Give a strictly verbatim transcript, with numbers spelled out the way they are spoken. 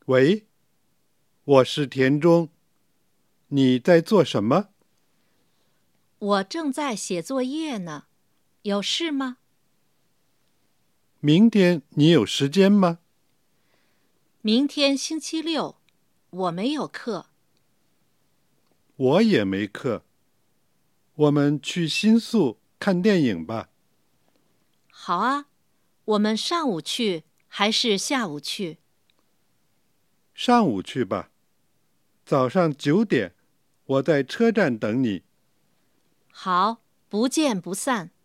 喂，我是田中，你在做什么？ 我正在写作业呢，有事吗？ 明天你有时间吗？ 明天星期六，我没有课。 我也没课，我们去新宿看电影吧。 好啊，我们上午去还是下午去？ 上午去吧，早上九点，我在车站等你。 好，不见不散。